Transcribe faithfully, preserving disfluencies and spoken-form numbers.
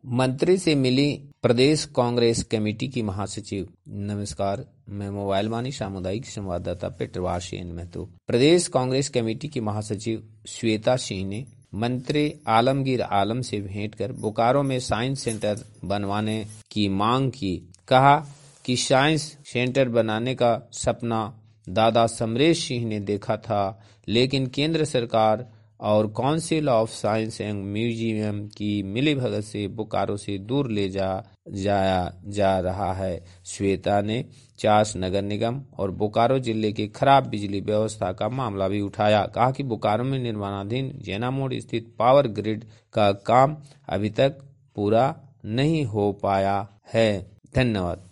मंत्री से मिली प्रदेश कांग्रेस कमेटी की महासचिव। नमस्कार, मैं मोबाइल वाणी सामुदायिक संवाददाता पेटरवासी महतो। प्रदेश कांग्रेस कमेटी की महासचिव श्वेता सिंह ने मंत्री आलमगीर आलम से भेंट कर बोकारो में साइंस सेंटर बनवाने की मांग की। कहा कि साइंस सेंटर बनाने का सपना दादा समरेश सिंह ने देखा था, लेकिन केंद्र सरकार और council of science and museum की मिलीभगत से बोकारो से दूर ले जा जाया जा रहा है। श्वेता ने चास नगर निगम और बोकारो जिले की खराब बिजली व्यवस्था का मामला भी उठाया। कहा कि बोकारो में निर्माणाधीन जैना मोड़ स्थित पावर ग्रिड का काम अभी तक पूरा नहीं हो पाया है। धन्यवाद।